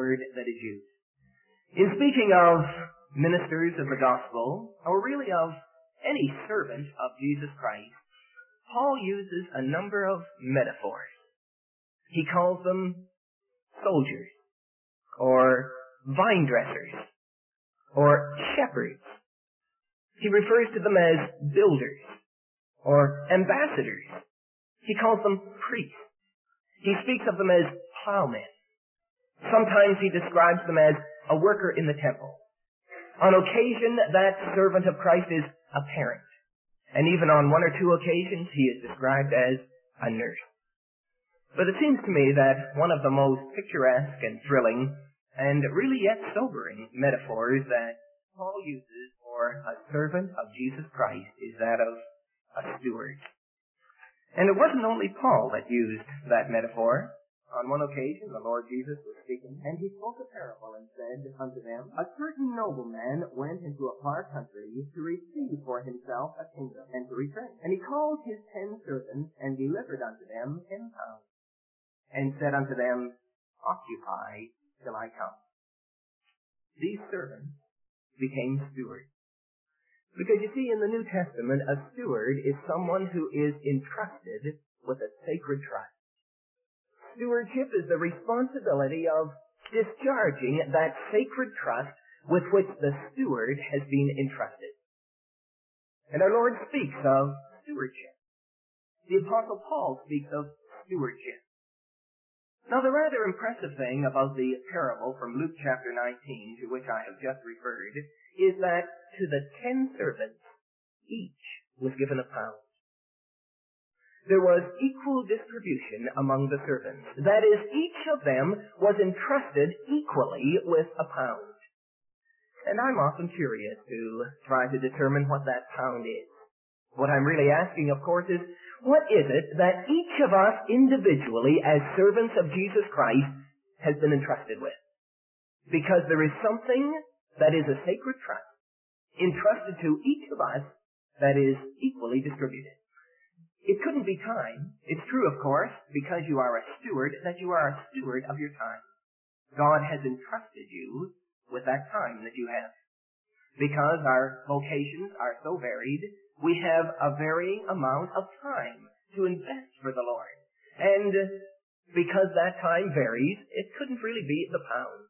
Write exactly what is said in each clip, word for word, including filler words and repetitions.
word that is used. In speaking of ministers of the gospel, or really of any servant of Jesus Christ, Paul uses a number of metaphors. He calls them soldiers, or vine dressers, or shepherds. He refers to them as builders, or ambassadors. He calls them priests. He speaks of them as plowmen. Sometimes he describes them as a worker in the temple. On occasion, that servant of Christ is a parent. And even on one or two occasions, he is described as a nurse. But it seems to me that one of the most picturesque and thrilling and really yet sobering metaphors that Paul uses for a servant of Jesus Christ is that of a steward. And it wasn't only Paul that used that metaphor. On one occasion, the Lord Jesus was speaking, and he spoke a parable and said unto them, A certain nobleman went into a far country to receive for himself a kingdom, and to return. And he called his ten servants, and delivered unto them ten pounds, and said unto them, Occupy till I come. These servants became stewards. Because you see, in the New Testament, a steward is someone who is entrusted with a sacred trust. Stewardship is the responsibility of discharging that sacred trust with which the steward has been entrusted. And our Lord speaks of stewardship. The Apostle Paul speaks of stewardship. Now, the rather impressive thing about the parable from Luke chapter nineteen, to which I have just referred, is that to the ten servants, each was given a pound. There was equal distribution among the servants. That is, each of them was entrusted equally with a pound. And I'm often curious to try to determine what that pound is. What I'm really asking, of course, is what is it that each of us individually as servants of Jesus Christ has been entrusted with? Because there is something that is a sacred trust entrusted to each of us that is equally distributed. It couldn't be time. It's true, of course, because you are a steward, that you are a steward of your time. God has entrusted you with that time that you have. Because our vocations are so varied, we have a varying amount of time to invest for the Lord. And because that time varies, it couldn't really be the pound.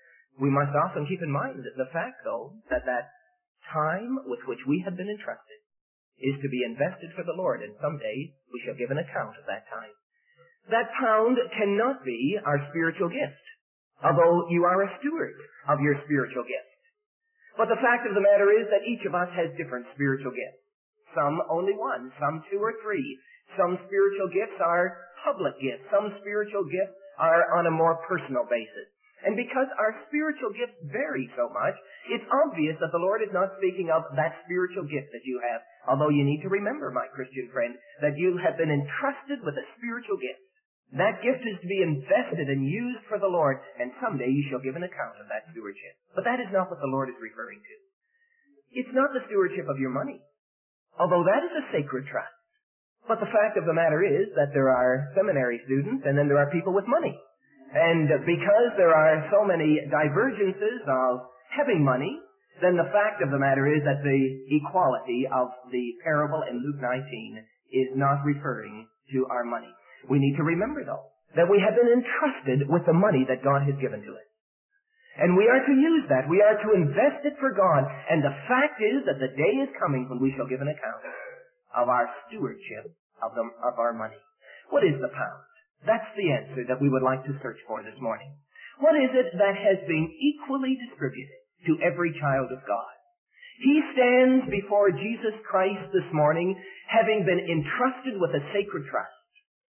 We must often keep in mind the fact, though, that that time with which we have been entrusted is to be invested for the Lord, and someday we shall give an account of that time. That pound cannot be our spiritual gift, although you are a steward of your spiritual gift. But the fact of the matter is that each of us has different spiritual gifts. Some only one, some two or three. Some spiritual gifts are public gifts. Some spiritual gifts are on a more personal basis. And because our spiritual gifts vary so much, it's obvious that the Lord is not speaking of that spiritual gift that you have. Although you need to remember, my Christian friend, that you have been entrusted with a spiritual gift. That gift is to be invested and used for the Lord, and someday you shall give an account of that stewardship. But that is not what the Lord is referring to. It's not the stewardship of your money, although that is a sacred trust. But the fact of the matter is that there are seminary students, and then there are people with money. And because there are so many divergences of having money, then the fact of the matter is that the equality of the parable in Luke nineteen is not referring to our money. We need to remember, though, that we have been entrusted with the money that God has given to us. And we are to use that. We are to invest it for God. And the fact is that the day is coming when we shall give an account of our stewardship of, the, of our money. What is the pound? That's the answer that we would like to search for this morning. What is it that has been equally distributed to every child of God? He stands before Jesus Christ this morning, having been entrusted with a sacred trust.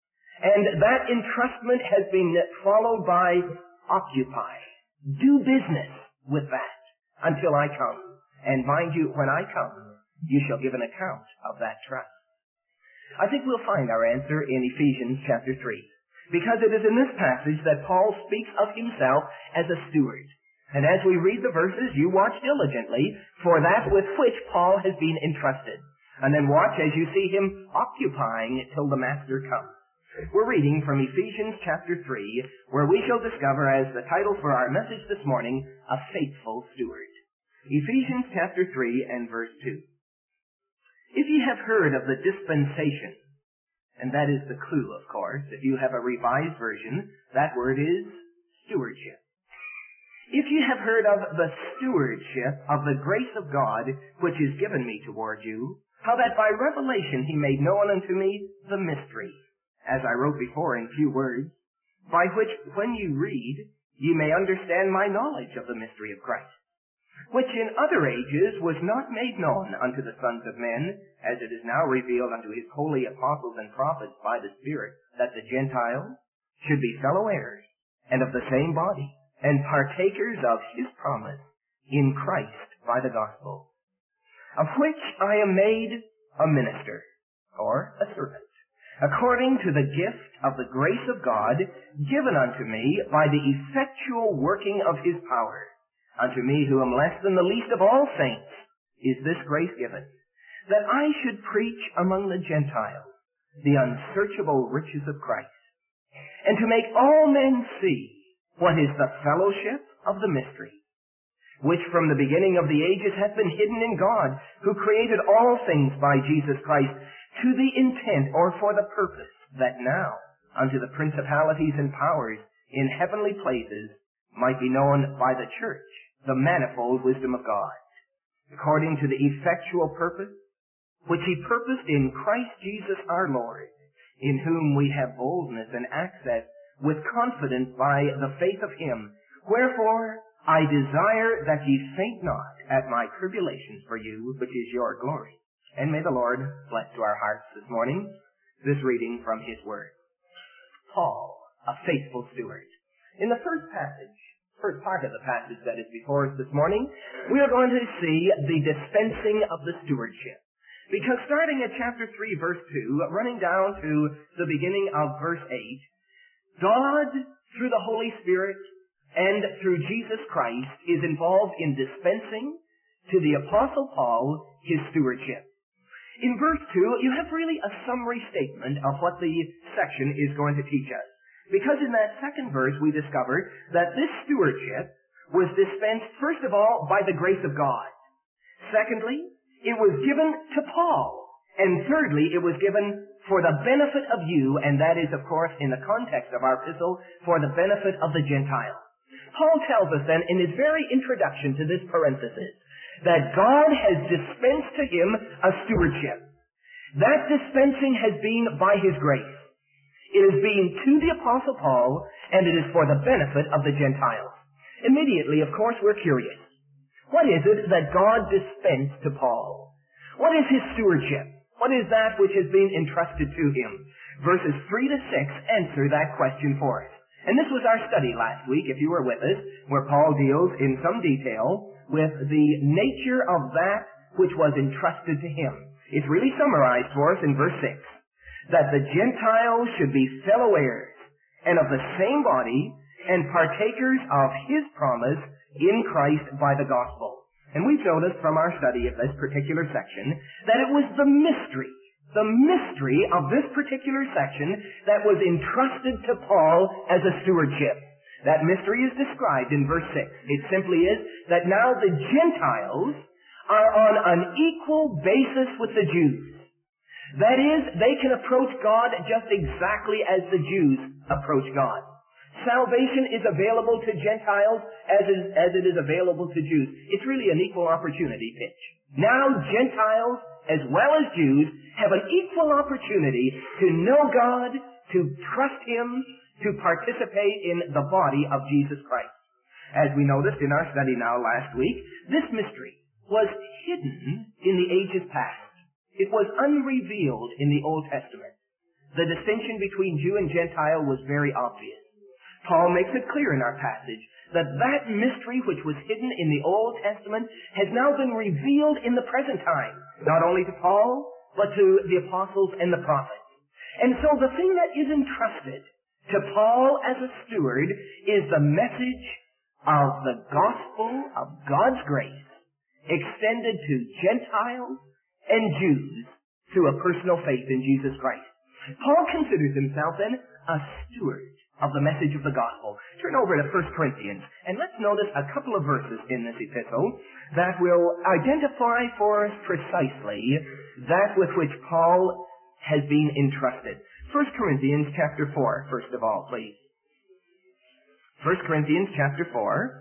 And that entrustment has been followed by occupy. Do business with that until I come. And mind you, when I come, you shall give an account of that trust. I think we'll find our answer in Ephesians chapter three. Because it is in this passage that Paul speaks of himself as a steward. And as we read the verses, you watch diligently for that with which Paul has been entrusted. And then watch as you see him occupying till the master comes. We're reading from Ephesians chapter three, where we shall discover as the title for our message this morning, A Faithful Steward. Ephesians chapter three and verse two. If ye have heard of the dispensation, and that is the clue, of course. If you have a revised version, that word is stewardship. If ye have heard of the stewardship of the grace of God, which is given me toward you, how that by revelation he made known unto me the mystery, as I wrote before in few words, by which when you read, ye may understand my knowledge of the mystery of Christ, which in other ages was not made known unto the sons of men, as it is now revealed unto his holy apostles and prophets by the Spirit, that the Gentiles should be fellow heirs, and of the same body, and partakers of his promise in Christ by the gospel, of which I am made a minister, or a servant, according to the gift of the grace of God given unto me by the effectual working of his power. Unto me, who am less than the least of all saints, is this grace given, that I should preach among the Gentiles the unsearchable riches of Christ, and to make all men see what is the fellowship of the mystery, which from the beginning of the ages hath been hidden in God, who created all things by Jesus Christ, to the intent or for the purpose that now unto the principalities and powers in heavenly places might be known by the church the manifold wisdom of God, according to the effectual purpose which he purposed in Christ Jesus our Lord, in whom we have boldness and access with confidence by the faith of him. Wherefore I desire that ye faint not at my tribulations for you, which is your glory. And may the Lord bless to our hearts this morning this reading from his word. Paul, a faithful steward. In the first passage, first part of the passage that is before us this morning, we are going to see the dispensing of the stewardship. Because starting at chapter three, verse two, running down to the beginning of verse eight, God, through the Holy Spirit and through Jesus Christ, is involved in dispensing to the Apostle Paul his stewardship. In verse two, you have really a summary statement of what the section is going to teach us. Because in that second verse we discovered that this stewardship was dispensed, first of all, by the grace of God. Secondly, it was given to Paul. And thirdly, it was given for the benefit of you, and that is, of course, in the context of our epistle, for the benefit of the Gentiles. Paul tells us then in his very introduction to this parenthesis that God has dispensed to him a stewardship. That dispensing has been by his grace. It has been to the Apostle Paul, and it is for the benefit of the Gentiles. Immediately, of course, we're curious. What is it that God dispensed to Paul? What is his stewardship? What is that which has been entrusted to him? Verses three to six answer that question for us. And this was our study last week, if you were with us, where Paul deals in some detail with the nature of that which was entrusted to him. It's really summarized for us in verse six. That the Gentiles should be fellow heirs, and of the same body, and partakers of his promise in Christ by the gospel. And we've noticed from our study of this particular section that it was the mystery, the mystery of this particular section that was entrusted to Paul as a stewardship. That mystery is described in verse six. It simply is that now the Gentiles are on an equal basis with the Jews. That is, they can approach God just exactly as the Jews approach God. Salvation is available to Gentiles as is, as it is available to Jews. It's really an equal opportunity pitch. Now Gentiles as well as Jews have an equal opportunity to know God, to trust him, to participate in the body of Jesus Christ. As we noticed in our study now last week, this mystery was hidden in the ages past. It was unrevealed in the Old Testament. The distinction between Jew and Gentile was very obvious. Paul makes it clear in our passage that that mystery which was hidden in the Old Testament has now been revealed in the present time, not only to Paul, but to the apostles and the prophets. And so the thing that is entrusted to Paul as a steward is the message of the gospel of God's grace extended to Gentiles and Jews through a personal faith in Jesus Christ. Paul considers himself then a steward of the message of the gospel. Turn over to First Corinthians, and let's notice a couple of verses in this epistle that will identify for us precisely that with which Paul has been entrusted. First Corinthians chapter four, first of all, please. First Corinthians chapter four.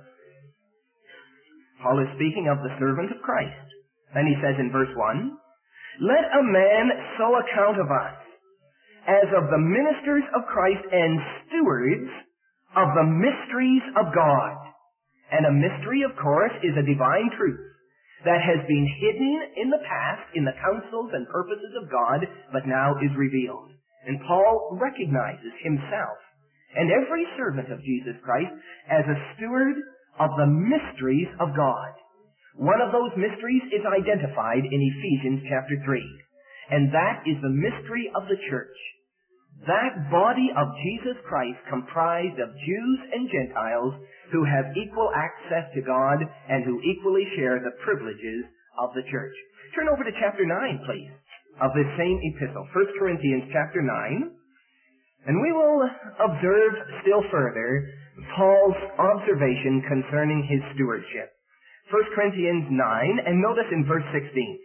Paul is speaking of the servant of Christ. And he says in verse one, "Let a man so account of us, as of the ministers of Christ and stewards of the mysteries of God." And a mystery, of course, is a divine truth that has been hidden in the past in the counsels and purposes of God, but now is revealed. And Paul recognizes himself and every servant of Jesus Christ as a steward of the mysteries of God. One of those mysteries is identified in Ephesians chapter three, and that is the mystery of the church. That body of Jesus Christ comprised of Jews and Gentiles who have equal access to God and who equally share the privileges of the church. Turn over to chapter nine, please, of this same epistle, First Corinthians chapter nine, and we will observe still further Paul's observation concerning his stewardship. First Corinthians nine, and notice in verse sixteen.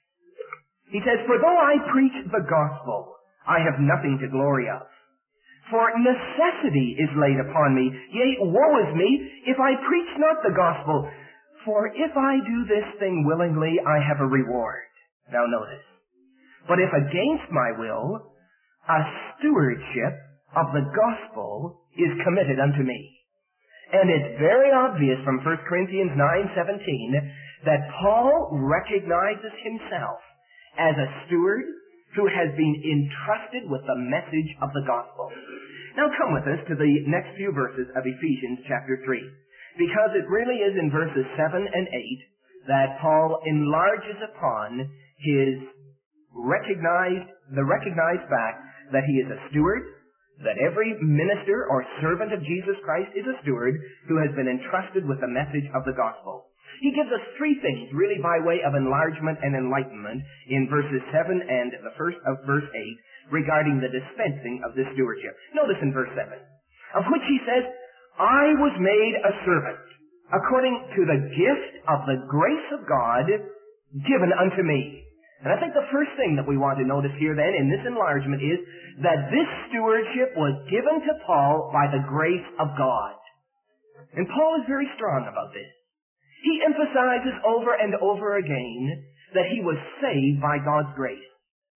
He says, "For though I preach the gospel, I have nothing to glory of. For necessity is laid upon me. Yea, woe is me, if I preach not the gospel. For if I do this thing willingly, I have a reward." Now notice. "But if against my will, a stewardship of the gospel is committed unto me." And it's very obvious from First Corinthians nine seventeen that Paul recognizes himself as a steward who has been entrusted with the message of the gospel. Now come with us to the next few verses of Ephesians chapter three, because it really is in verses seven and eight that Paul enlarges upon his recognized, the recognized fact that he is a steward, that every minister or servant of Jesus Christ is a steward who has been entrusted with the message of the gospel. He gives us three things, really by way of enlargement and enlightenment, in verses seven and the first of verse eight, regarding the dispensing of this stewardship. Notice in verse seven, of which he says, "I was made a servant, according to the gift of the grace of God given unto me." And I think the first thing that we want to notice here then in this enlargement is that this stewardship was given to Paul by the grace of God. And Paul is very strong about this. He emphasizes over and over again that he was saved by God's grace.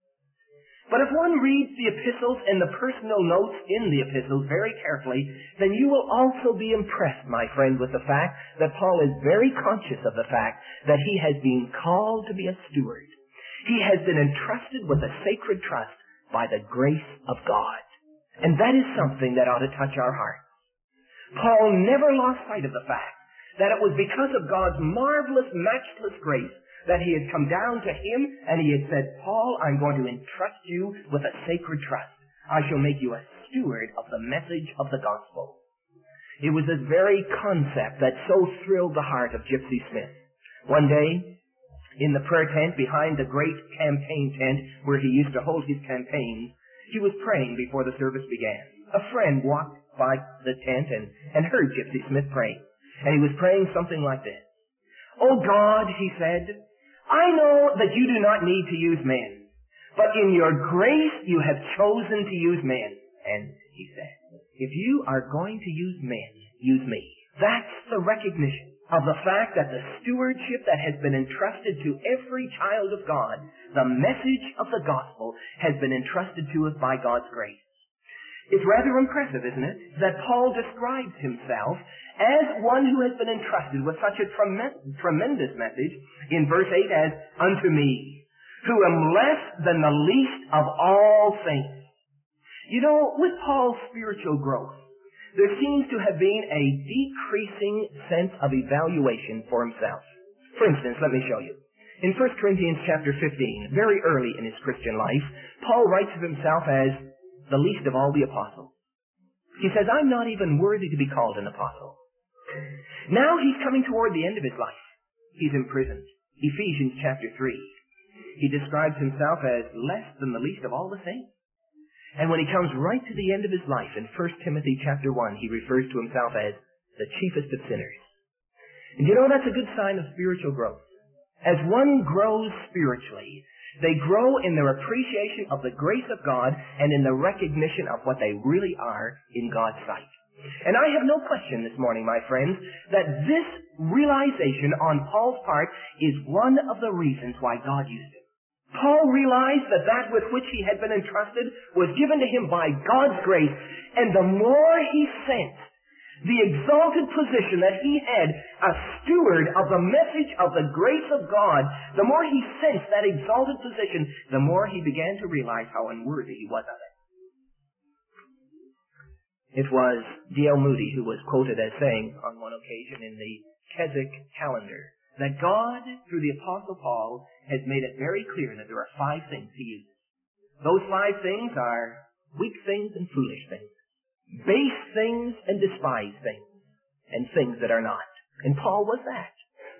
But if one reads the epistles and the personal notes in the epistles very carefully, then you will also be impressed, my friend, with the fact that Paul is very conscious of the fact that he has been called to be a steward. He has been entrusted with a sacred trust by the grace of God. And that is something that ought to touch our hearts. Paul never lost sight of the fact that it was because of God's marvelous, matchless grace that he had come down to him and he had said, "Paul, I'm going to entrust you with a sacred trust. I shall make you a steward of the message of the gospel." It was this very concept that so thrilled the heart of Gypsy Smith. One day, in the prayer tent behind the great campaign tent where he used to hold his campaigns, he was praying before the service began. A friend walked by the tent and, and heard Gypsy Smith praying. And he was praying something like this. "Oh God," he said, "I know that you do not need to use men, but in your grace you have chosen to use men." And he said, "If you are going to use men, use me." That's the recognition of the fact that the stewardship that has been entrusted to every child of God, the message of the gospel, has been entrusted to us by God's grace. It's rather impressive, isn't it, that Paul describes himself as one who has been entrusted with such a trem- tremendous message in verse eight as, "Unto me, who am less than the least of all saints." You know, with Paul's spiritual growth, there seems to have been a decreasing sense of evaluation for himself. For instance, let me show you. In First Corinthians chapter fifteen, very early in his Christian life, Paul writes of himself as the least of all the apostles. He says, "I'm not even worthy to be called an apostle." Now he's coming toward the end of his life. He's imprisoned. Ephesians chapter three. He describes himself as less than the least of all the saints. And when he comes right to the end of his life in First Timothy chapter one, he refers to himself as the chiefest of sinners. And you know, that's a good sign of spiritual growth. As one grows spiritually, they grow in their appreciation of the grace of God and in the recognition of what they really are in God's sight. And I have no question this morning, my friends, that this realization on Paul's part is one of the reasons why God used him. Paul realized that that with which he had been entrusted was given to him by God's grace, and the more he sensed the exalted position that he had, a steward of the message of the grace of God, the more he sensed that exalted position, the more he began to realize how unworthy he was of it. It was D L Moody who was quoted as saying on one occasion in the Keswick calendar that God, through the Apostle Paul, has made it very clear that there are five things he uses. Those five things are weak things and foolish things, base things and despised things, and things that are not. And Paul was that.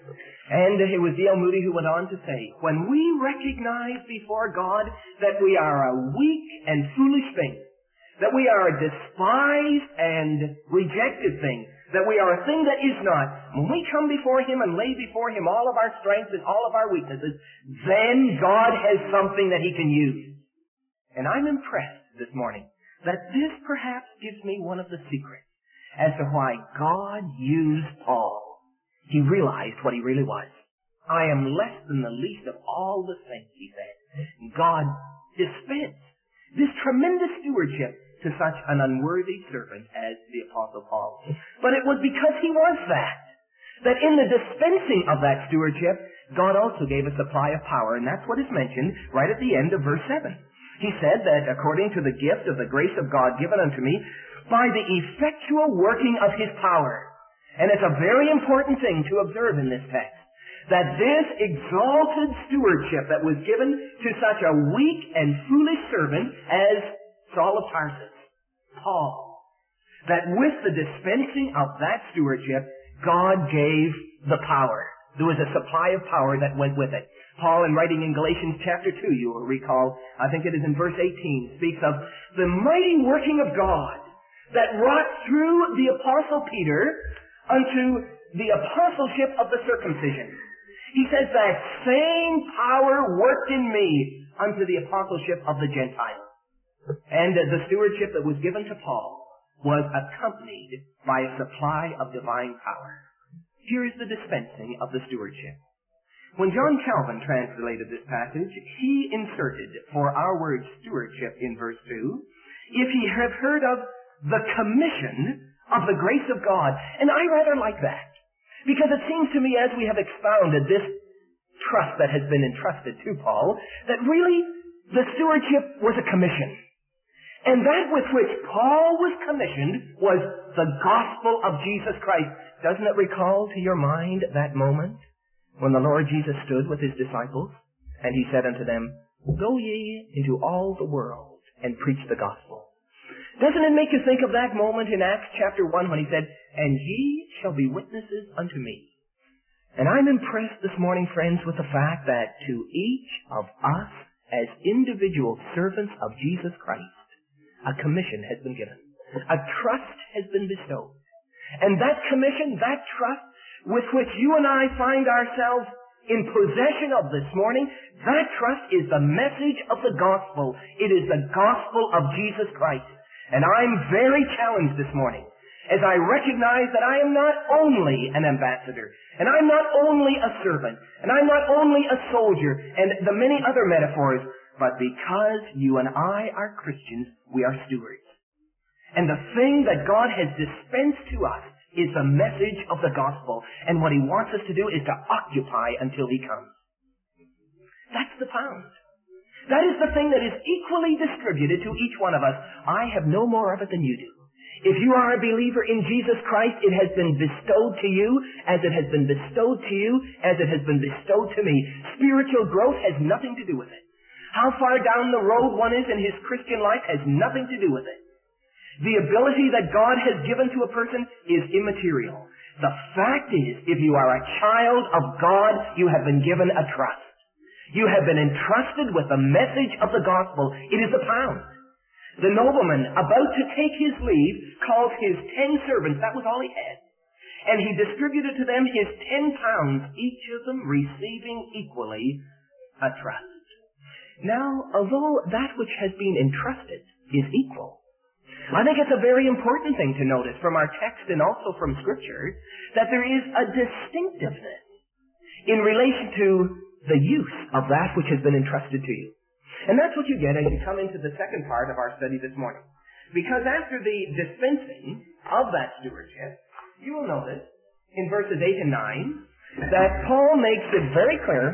And it was D L Moody who went on to say, when we recognize before God that we are a weak and foolish thing, that we are a despised and rejected thing, that we are a thing that is not, when we come before Him and lay before Him all of our strengths and all of our weaknesses, then God has something that He can use. And I'm impressed this morning that this perhaps gives me one of the secrets as to why God used Paul. He realized what he really was. I am less than the least of all the saints, he said. God dispensed this tremendous stewardship to such an unworthy servant as the Apostle Paul. But it was because he was that, that in the dispensing of that stewardship, God also gave a supply of power, and that's what is mentioned right at the end of verse seven. He said that according to the gift of the grace of God given unto me, by the effectual working of His power. And it's a very important thing to observe in this text, that this exalted stewardship that was given to such a weak and foolish servant as Saul of Tarsus, Paul, that with the dispensing of that stewardship, God gave the power. There was a supply of power that went with it. Paul, in writing in Galatians chapter two, you will recall, I think it is in verse eighteen, speaks of the mighty working of God that wrought through the Apostle Peter unto the apostleship of the circumcision. He says that same power worked in me unto the apostleship of the Gentiles. And the stewardship that was given to Paul was accompanied by a supply of divine power. Here is the dispensing of the stewardship. When John Calvin translated this passage, he inserted for our word stewardship in verse two, if ye have heard of the commission of the grace of God. And I rather like that, because it seems to me as we have expounded this trust that has been entrusted to Paul, that really the stewardship was a commission. And that with which Paul was commissioned was the gospel of Jesus Christ. Doesn't it recall to your mind that moment when the Lord Jesus stood with His disciples and He said unto them, go ye into all the world and preach the gospel. Doesn't it make you think of that moment in Acts chapter one when He said, and ye shall be witnesses unto me. And I'm impressed this morning, friends, with the fact that to each of us as individual servants of Jesus Christ, a commission has been given. A trust has been bestowed. And that commission, that trust with which you and I find ourselves in possession of this morning, that trust is the message of the gospel. It is the gospel of Jesus Christ. And I'm very challenged this morning as I recognize that I am not only an ambassador, and I'm not only a servant, and I'm not only a soldier, and the many other metaphors, but because you and I are Christians, we are stewards. And the thing that God has dispensed to us is the message of the gospel. And what He wants us to do is to occupy until He comes. That's the pound. That is the thing that is equally distributed to each one of us. I have no more of it than you do. If you are a believer in Jesus Christ, it has been bestowed to you as it has been bestowed to you, as it has been bestowed to me. Spiritual growth has nothing to do with it. How far down the road one is in his Christian life has nothing to do with it. The ability that God has given to a person is immaterial. The fact is, if you are a child of God, you have been given a trust. You have been entrusted with the message of the gospel. It is a pound. The nobleman, about to take his leave, calls his ten servants, that was all he had, and he distributed to them his ten pounds, each of them receiving equally a trust. Now, although that which has been entrusted is equal, I think it's a very important thing to notice from our text and also from Scripture that there is a distinctiveness in relation to the use of that which has been entrusted to you. And that's what you get as you come into the second part of our study this morning. Because after the dispensing of that stewardship, you will notice in verses eight and nine that Paul makes it very clear.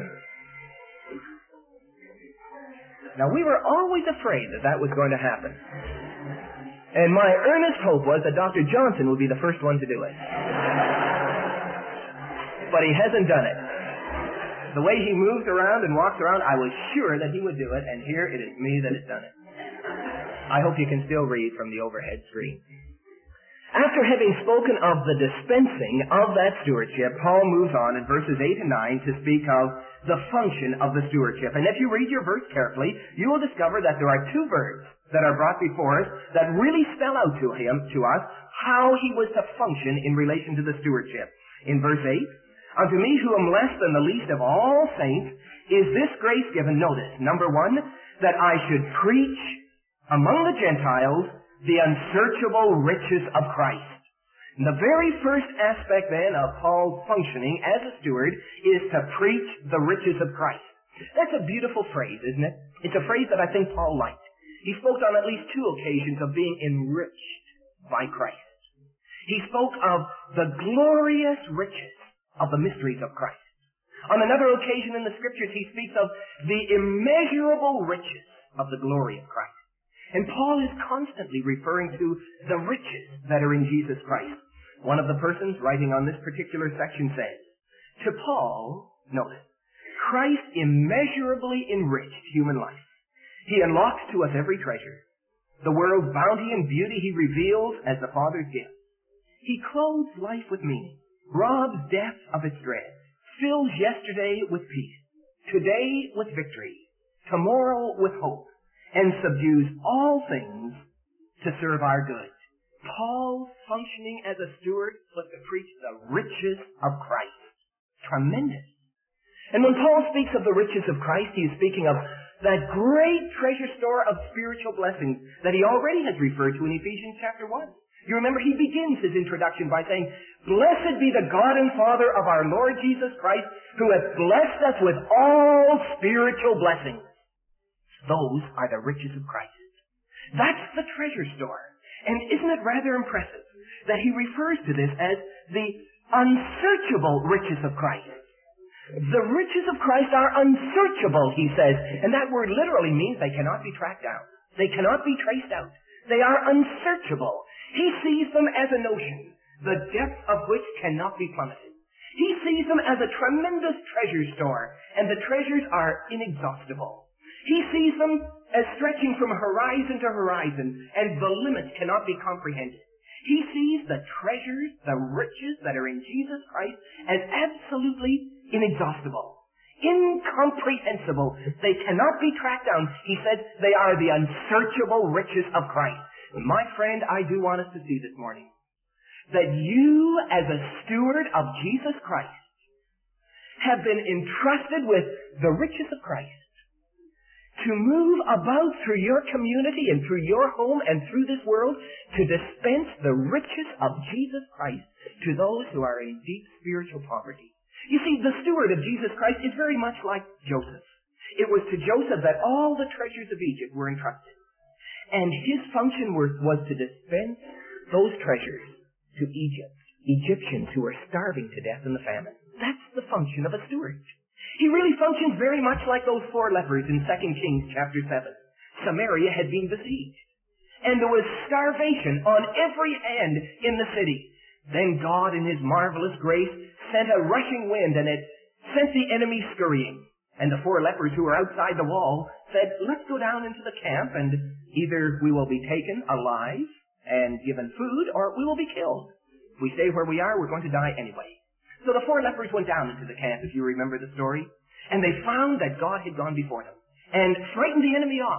Now, we were always afraid that that was going to happen. And my earnest hope was that Doctor Johnson would be the first one to do it. But he hasn't done it. The way he moves around and walks around, I was sure that he would do it, and here it is me that has done it. I hope you can still read from the overhead screen. After having spoken of the dispensing of that stewardship, Paul moves on in verses eight and nine to speak of the function of the stewardship. And if you read your verse carefully, you will discover that there are two verbs that are brought before us that really spell out to him, to us, how he was to function in relation to the stewardship. In verse eight, unto me who am less than the least of all saints is this grace given. Notice, number one, that I should preach among the Gentiles the unsearchable riches of Christ. And the very first aspect then of Paul's functioning as a steward is to preach the riches of Christ. That's a beautiful phrase, isn't it? It's a phrase that I think Paul liked. He spoke on at least two occasions of being enriched by Christ. He spoke of the glorious riches of the mysteries of Christ. On another occasion in the Scriptures, he speaks of the immeasurable riches of the glory of Christ. And Paul is constantly referring to the riches that are in Jesus Christ. One of the persons writing on this particular section says, to Paul, notice, Christ immeasurably enriched human life. He unlocks to us every treasure. The world's bounty and beauty he reveals as the Father's gift. He clothes life with meaning, robs death of its dread, fills yesterday with peace, today with victory, tomorrow with hope, and subdues all things to serve our good. Paul's functioning as a steward was to preach the riches of Christ. Tremendous. And when Paul speaks of the riches of Christ, he is speaking of that great treasure store of spiritual blessings that he already has referred to in Ephesians chapter one. You remember he begins his introduction by saying, blessed be the God and Father of our Lord Jesus Christ, who hath blessed us with all spiritual blessings. Those are the riches of Christ. That's the treasure store. And isn't it rather impressive that he refers to this as the unsearchable riches of Christ? The riches of Christ are unsearchable, he says. And that word literally means they cannot be tracked down. They cannot be traced out. They are unsearchable. He sees them as a notion, the depth of which cannot be plummeted. He sees them as a tremendous treasure store, and the treasures are inexhaustible. He sees them as stretching from horizon to horizon, and the limits cannot be comprehended. He sees the treasures, the riches that are in Jesus Christ as absolutely inexhaustible, incomprehensible. They cannot be tracked down. He said they are the unsearchable riches of Christ. My friend, I do want us to see this morning that you, as a steward of Jesus Christ, have been entrusted with the riches of Christ to move about through your community and through your home and through this world to dispense the riches of Jesus Christ to those who are in deep spiritual poverty. You see, the steward of Jesus Christ is very much like Joseph. It was to Joseph that all the treasures of Egypt were entrusted. And his function was to dispense those treasures to Egypt, Egyptians who were starving to death in the famine. That's the function of a steward. He really functions very much like those four lepers in Second Kings chapter seven. Samaria had been besieged, and there was starvation on every hand in the city. Then God, in His marvelous grace, sent a rushing wind, and it sent the enemy scurrying. And the four lepers who were outside the wall said, let's go down into the camp, and either we will be taken alive and given food, or we will be killed. If we stay where we are, we're going to die anyway. So the four lepers went down into the camp, if you remember the story, and they found that God had gone before them and frightened the enemy off.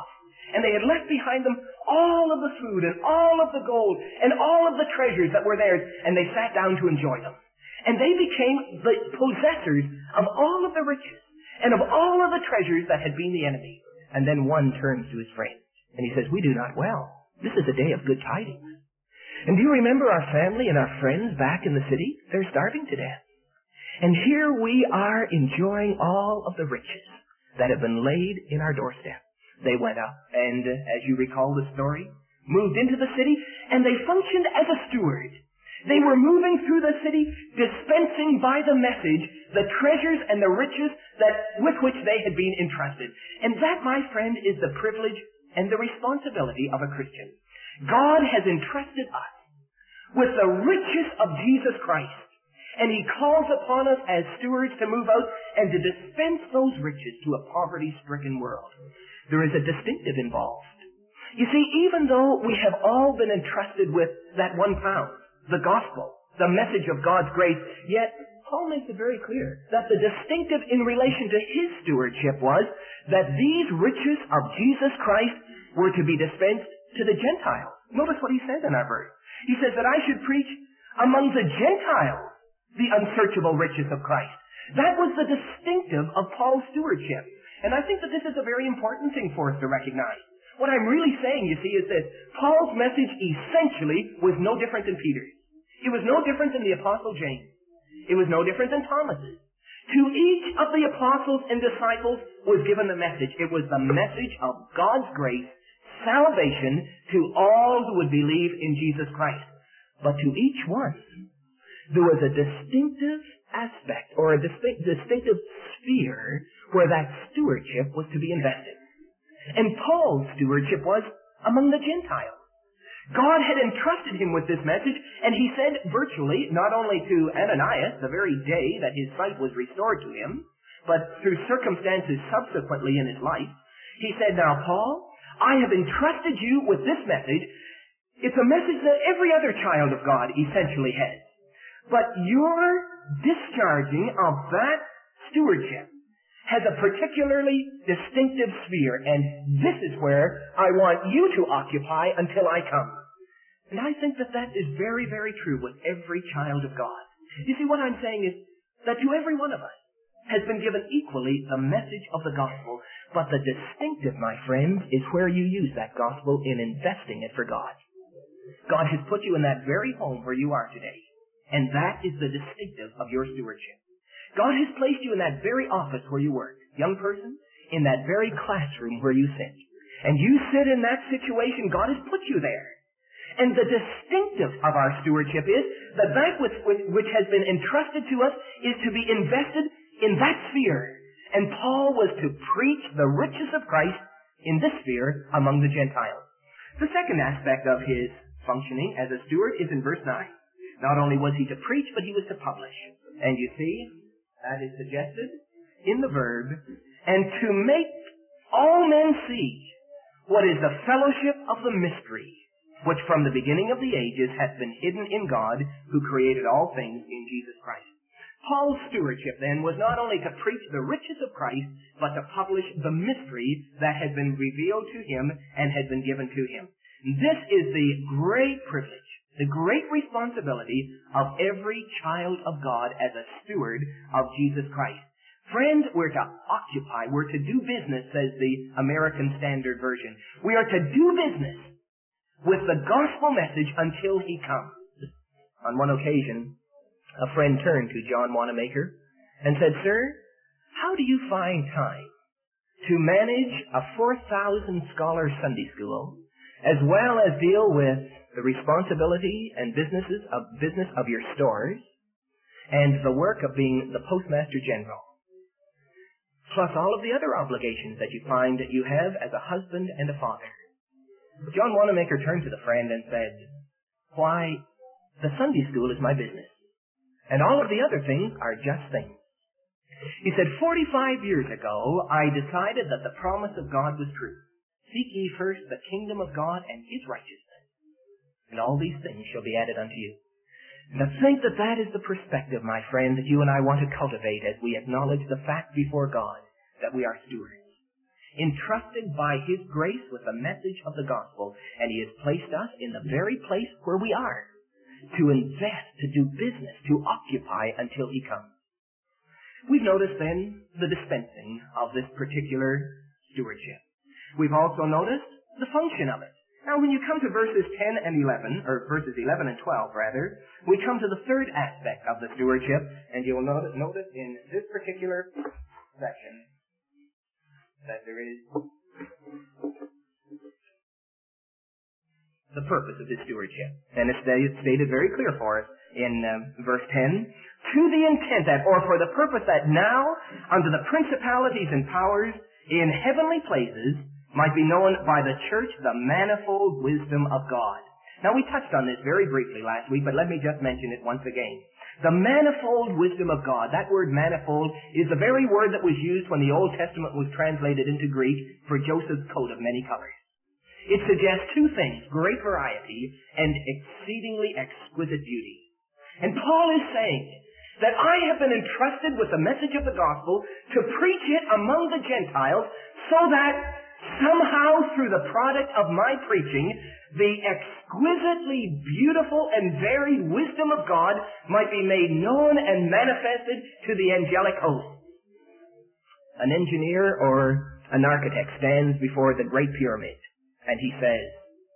And they had left behind them all of the food and all of the gold and all of the treasures that were theirs, and they sat down to enjoy them. And they became the possessors of all of the riches and of all of the treasures that had been the enemy. And then one turns to his friend, and he says, "We do not well. This is a day of good tidings. And do you remember our family and our friends back in the city? They're starving to death. And here we are enjoying all of the riches that have been laid in our doorstep." They went up and, as you recall the story, moved into the city, and they functioned as a steward. They were moving through the city, dispensing by the message the treasures and the riches that with which they had been entrusted. And that, my friend, is the privilege and the responsibility of a Christian. God has entrusted us with the riches of Jesus Christ, and He calls upon us as stewards to move out and to dispense those riches to a poverty-stricken world. There is a distinctive involved. You see, even though we have all been entrusted with that one pound, the gospel, the message of God's grace, yet Paul makes it very clear that the distinctive in relation to his stewardship was that these riches of Jesus Christ were to be dispensed to the Gentiles. Notice what he says in our verse. He says that I should preach among the Gentiles the unsearchable riches of Christ. That was the distinctive of Paul's stewardship. And I think that this is a very important thing for us to recognize. What I'm really saying, you see, is this. Paul's message essentially was no different than Peter's. It was no different than the Apostle James. It was no different than Thomas's. To each of the apostles and disciples was given the message. It was the message of God's grace, salvation to all who would believe in Jesus Christ. But to each one, there was a distinctive aspect or a distinct, distinctive sphere where that stewardship was to be invested. And Paul's stewardship was among the Gentiles. God had entrusted him with this message, and he said virtually, not only to Ananias, the very day that his sight was restored to him, but through circumstances subsequently in his life, he said, "Now, Paul, I have entrusted you with this message. It's a message that every other child of God essentially has. But your discharging of that stewardship has a particularly distinctive sphere, and this is where I want you to occupy until I come." And I think that that is very, very true with every child of God. You see, what I'm saying is that to every one of us has been given equally the message of the gospel, but the distinctive, my friends, is where you use that gospel in investing it for God. God has put you in that very home where you are today, and that is the distinctive of your stewardship. God has placed you in that very office where you work. Young person, in that very classroom where you sit. And you sit in that situation, God has put you there. And the distinctive of our stewardship is that that which, which has been entrusted to us is to be invested in that sphere. And Paul was to preach the riches of Christ in this sphere among the Gentiles. The second aspect of his functioning as a steward is in verse nine. Not only was he to preach, but he was to publish. And you see, that is suggested in the verb, and to make all men see what is the fellowship of the mystery, which from the beginning of the ages hath been hidden in God, who created all things in Jesus Christ. Paul's stewardship, then, was not only to preach the riches of Christ, but to publish the mystery that had been revealed to him and had been given to him. This is the great privilege, the great responsibility of every child of God as a steward of Jesus Christ. Friends, we're to occupy, we're to do business, says the American Standard Version. We are to do business with the gospel message until he comes. On one occasion, a friend turned to John Wanamaker and said, "Sir, how do you find time to manage a four thousand scholar Sunday school as well as deal with the responsibility and businesses of business of your stores and the work of being the Postmaster General, plus all of the other obligations that you find that you have as a husband and a father?" John Wanamaker turned to the friend and said, "Why, the Sunday school is my business, and all of the other things are just things." He said, forty-five years ago, I decided that the promise of God was true. "Seek ye first the kingdom of God and his righteousness, and all these things shall be added unto you." And I think that that is the perspective, my friend, that you and I want to cultivate as we acknowledge the fact before God that we are stewards. entrusted by His grace with the message of the gospel, and He has placed us in the very place where we are, to invest, to do business, to occupy until He comes. We've noticed then the dispensing of this particular stewardship. We've also noticed the function of it. Now, when you come to verses ten and eleven, or verses eleven and twelve, rather, we come to the third aspect of the stewardship, and you'll notice, notice in this particular section that there is the purpose of this stewardship. And it's stated very clear for us in um, verse ten, to the intent that, or for the purpose that now, unto the principalities and powers in heavenly places, might be known by the church the manifold wisdom of God. Now, we touched on this very briefly last week, but let me just mention it once again. The manifold wisdom of God, that word manifold, is the very word that was used when the Old Testament was translated into Greek for Joseph's coat of many colors. It suggests two things, great variety and exceedingly exquisite beauty. And Paul is saying that I have been entrusted with the message of the gospel to preach it among the Gentiles so that somehow, through the product of my preaching, the exquisitely beautiful and varied wisdom of God might be made known and manifested to the angelic host. An engineer or an architect stands before the Great Pyramid, and he says,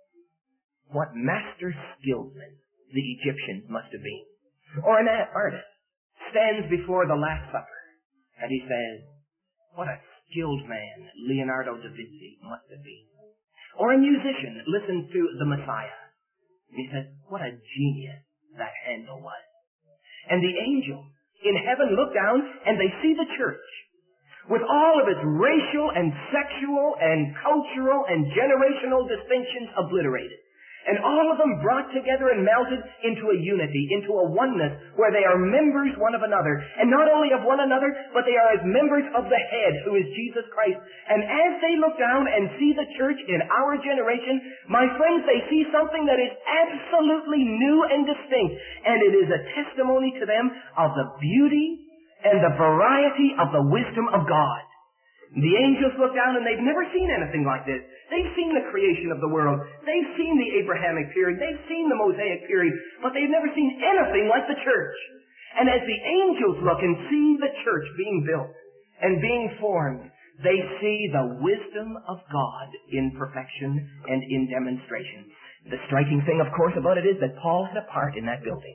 what master skillsmen the Egyptians must have been. Or an artist stands before the Last Supper, and he says, what a skilled man Leonardo da Vinci must have been. Or a musician listens to the Messiah. And he says, what a genius that Handel was. And the angels in heaven look down and they see the church with all of its racial and sexual and cultural and generational distinctions obliterated. And all of them brought together and melted into a unity, into a oneness, where they are members one of another. And not only of one another, but they are as members of the head, who is Jesus Christ. And as they look down and see the church in our generation, my friends, they see something that is absolutely new and distinct. And it is a testimony to them of the beauty and the variety of the wisdom of God. The angels look down and they've never seen anything like this. They've seen the creation of the world. They've seen the Abrahamic period. They've seen the Mosaic period. But they've never seen anything like the church. And as the angels look and see the church being built and being formed, they see the wisdom of God in perfection and in demonstration. The striking thing, of course, about it is that Paul had a part in that building.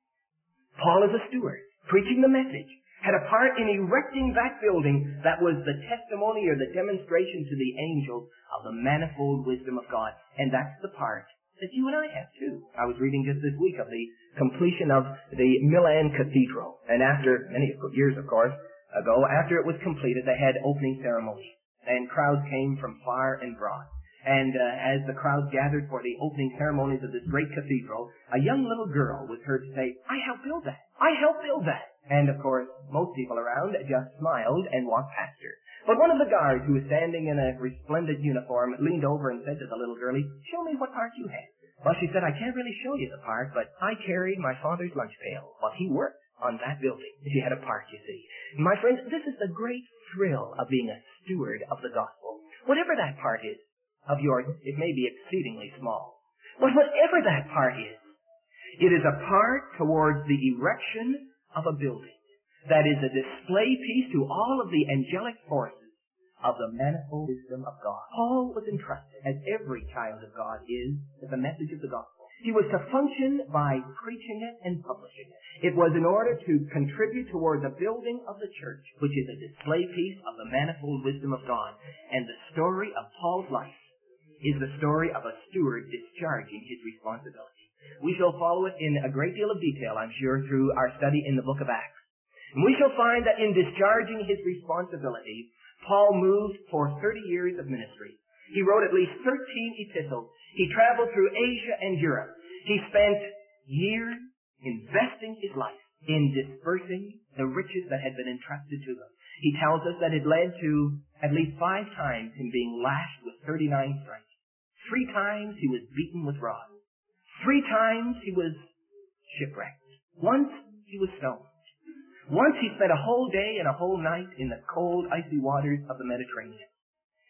Paul is a steward, preaching the message, had a part in erecting that building that was the testimony or the demonstration to the angels of the manifold wisdom of God. And that's the part that you and I have too. I was reading just this week of the completion of the Milan Cathedral. And after, many years of course, ago, after it was completed, they had opening ceremony. And crowds came from far and broad. And uh, as the crowd gathered for the opening ceremonies of this great cathedral, a young little girl was heard to say, I helped build that. I helped build that. And of course, most people around just smiled and walked past her. But one of the guards, who was standing in a resplendent uniform, leaned over and said to the little girlie, show me what part you had. Well, she said, I can't really show you the part, but I carried my father's lunch pail while he worked on that building. She had a part, you see. My friends, this is the great thrill of being a steward of the gospel. Whatever that part is of yours, it may be exceedingly small. But whatever that part is, it is a part towards the erection of a building that is a display piece to all of the angelic forces of the manifold wisdom of God. Paul was entrusted, as every child of God is, with the message of the gospel. He was to function by preaching it and publishing it. It was in order to contribute toward the building of the church, which is a display piece of the manifold wisdom of God. And the story of Paul's life is the story of a steward discharging his responsibility. We shall follow it in a great deal of detail, I'm sure, through our study in the book of Acts. And we shall find that in discharging his responsibility, Paul moved for thirty years of ministry. He wrote at least thirteen epistles. He traveled through Asia and Europe. He spent years investing his life in dispersing the riches that had been entrusted to him. He tells us that it led to at least five times him being lashed with thirty-nine stripes. Three times he was beaten with rods. Three times he was shipwrecked. Once he was stoned. Once he spent a whole day and a whole night in the cold, icy waters of the Mediterranean.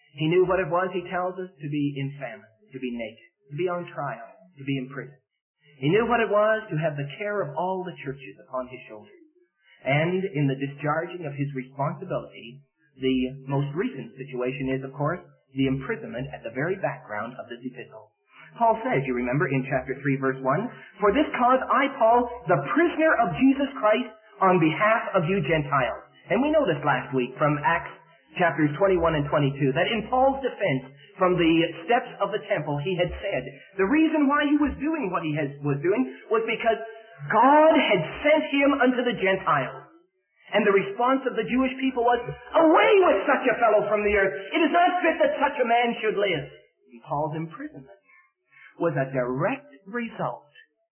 He knew what it was, he tells us, to be in famine, to be naked, to be on trial, to be in prison. He knew what it was to have the care of all the churches upon his shoulders. And in the discharging of his responsibility, the most recent situation is, of course, the imprisonment at the very background of this epistle. Paul says, you remember, in chapter three, verse one, "For this cause I, Paul, the prisoner of Jesus Christ, on behalf of you Gentiles." And we noticed last week from Acts chapters twenty-one and twenty-two that in Paul's defense from the steps of the temple, he had said the reason why he was doing what he has, was doing was because God had sent him unto the Gentiles. And the response of the Jewish people was, "Away with such a fellow from the earth! It is not fit that such a man should live." And Paul's imprisonment was a direct result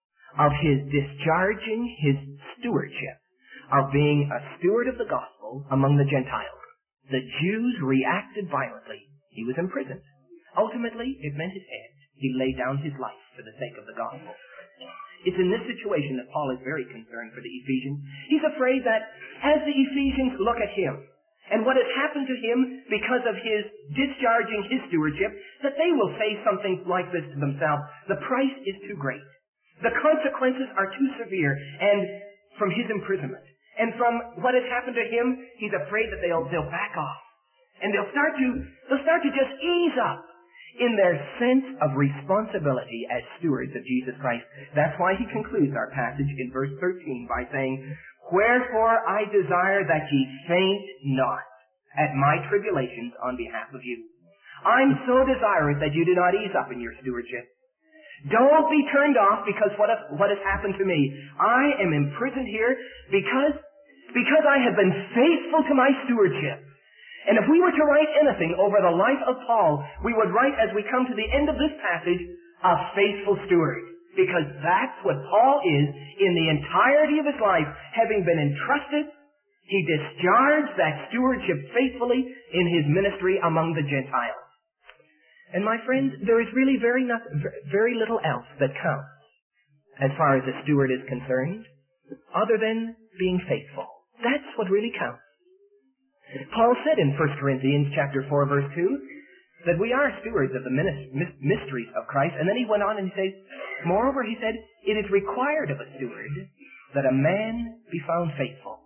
of his discharging his stewardship, of being a steward of the gospel among the Gentiles. The Jews reacted violently. He was imprisoned. Ultimately, it meant his head. He laid down his life for the sake of the gospel. It's in this situation that Paul is very concerned for the Ephesians. He's afraid that as the Ephesians look at him and what has happened to him because of his discharging his stewardship, that they will say something like this to themselves: the price is too great. The consequences are too severe, and from his imprisonment and from what has happened to him, he's afraid that they'll they'll back off. And they'll start to they'll start to just ease up in their sense of responsibility as stewards of Jesus Christ. That's why he concludes our passage in verse thirteen by saying, "Wherefore I desire that ye faint not at my tribulations on behalf of you." I'm so desirous that you do not ease up in your stewardship. Don't be turned off because what has, what has happened to me. I am imprisoned here because, because I have been faithful to my stewardship. And if we were to write anything over the life of Paul, we would write, as we come to the end of this passage, a faithful steward. Because that's what Paul is in the entirety of his life. Having been entrusted, he discharged that stewardship faithfully in his ministry among the Gentiles. And my friends, there is really very, not, very little else that counts as far as a steward is concerned, other than being faithful. That's what really counts. Paul said in First Corinthians chapter four, verse two, that we are stewards of the mysteries of Christ. And then he went on and he says, moreover, he said, it is required of a steward that a man be found faithful.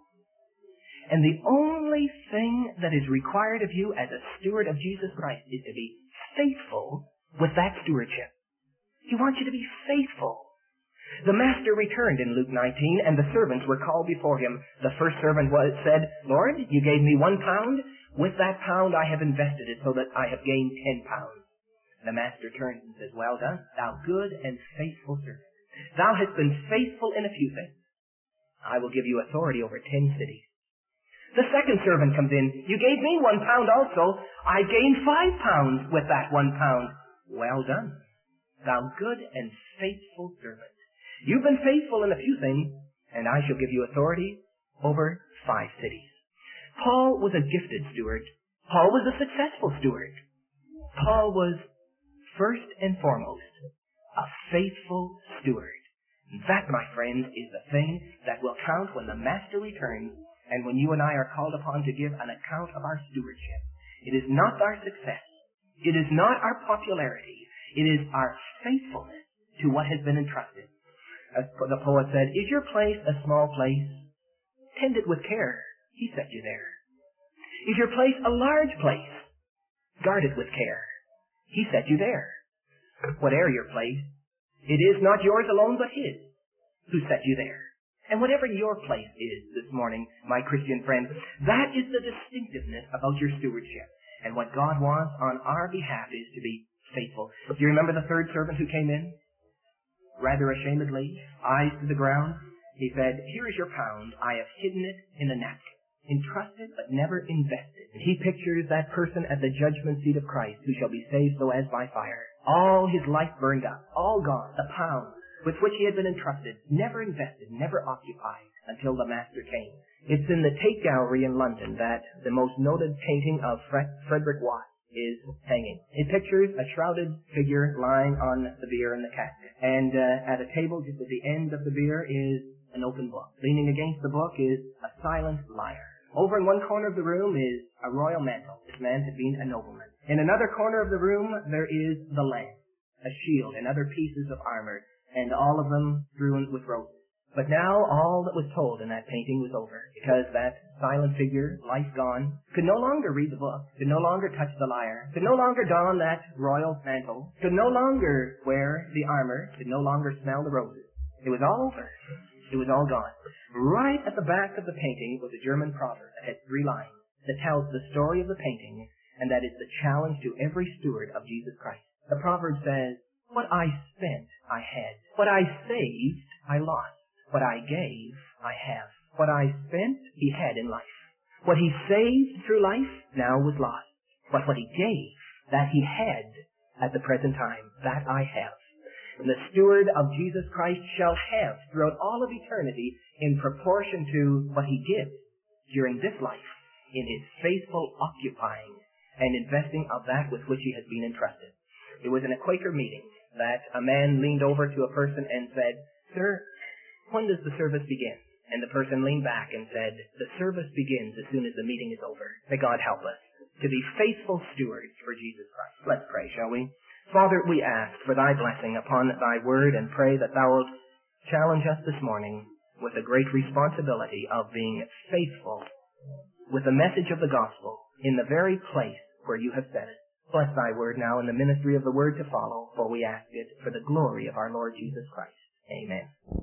And the only thing that is required of you as a steward of Jesus Christ is to be faithful with that stewardship. He wants you to be faithful. The master returned in Luke nineteen, and the servants were called before him. The first servant was, said, "Lord, you gave me one pound. With that pound I have invested it so that I have gained ten pounds. The master turns and says, "Well done, thou good and faithful servant. Thou hast been faithful in a few things. I will give you authority over ten cities." The second servant comes in. "You gave me one pound also. I gained five pounds with that one pound. Well done, thou good and faithful servant. You've been faithful in a few things, and I shall give you authority over five cities." Paul was a gifted steward. Paul was a successful steward. Paul was, first and foremost, a faithful steward. That, my friends, is the thing that will count when the master returns and when you and I are called upon to give an account of our stewardship. It is not our success. It is not our popularity. It is our faithfulness to what has been entrusted. As the poet said, "Is your place a small place? Tend it with care. He set you there. Is your place a large place? Guard it with care. He set you there. Whatever your place, it is not yours alone but His who set you there." And whatever your place is this morning, my Christian friend, that is the distinctiveness about your stewardship. And what God wants on our behalf is to be faithful. Do you remember the third servant who came in? Rather ashamedly, eyes to the ground, he said, "Here is your pound. I have hidden it in a napkin." Entrusted but never invested. He pictures that person at the judgment seat of Christ who shall be saved so as by fire. All his life burned up. All gone. The pound with which he had been entrusted. Never invested. Never occupied until the Master came. It's in the Tate Gallery in London that the most noted painting of Frederick Watts is hanging. It pictures a shrouded figure lying on the bier in the casket. And uh, at a table just at the end of the bier is an open book. Leaning against the book is a silent liar. Over in one corner of the room is a royal mantle. This man had been a nobleman. In another corner of the room, there is the lance, a shield, and other pieces of armor, and all of them strewn with roses. But now all that was told in that painting was over, because that silent figure, life gone, could no longer read the book, could no longer touch the lyre, could no longer don that royal mantle, could no longer wear the armor, could no longer smell the roses. It was all over. It was all gone. Right at the back of the painting was a German proverb that had three lines that tells the story of the painting, and that is the challenge to every steward of Jesus Christ. The proverb says, "What I spent, I had. What I saved, I lost. What I gave, I have." What I spent, he had in life. What he saved through life now was lost. But what he gave, that he had at the present time, that I have. And the steward of Jesus Christ shall have throughout all of eternity in proportion to what he gives during this life in his faithful occupying and investing of that with which he has been entrusted. It was in a Quaker meeting that a man leaned over to a person and said, "Sir, when does the service begin?" And the person leaned back and said, "The service begins as soon as the meeting is over." May God help us to be faithful stewards for Jesus Christ. Let's pray, shall we? Father, we ask for thy blessing upon thy word and pray that thou wilt challenge us this morning with the great responsibility of being faithful with the message of the gospel in the very place where you have said it. Bless thy word now in the ministry of the word to follow, for we ask it for the glory of our Lord Jesus Christ. Amen.